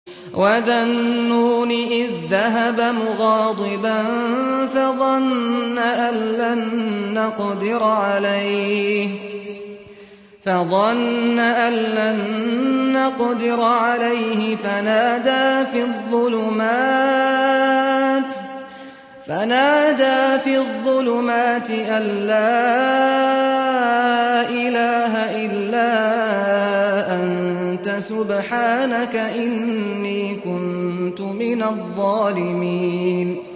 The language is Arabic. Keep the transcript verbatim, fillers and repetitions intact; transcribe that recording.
وَذَا النُّونِ إِذ ذَّهَبَ مُغَاضِبًا فَظَنَّ أَن لَّن نَّقْدِرَ عَلَيْهِ فَظَنَّ أَن لَّن نَّقْدِرَ عَلَيْهِ فَنَادَىٰ فِي الظُّلُمَاتِ فنادى في الظلمات أن لا إله إلا أنت سبحانك إني كنت من الظالمين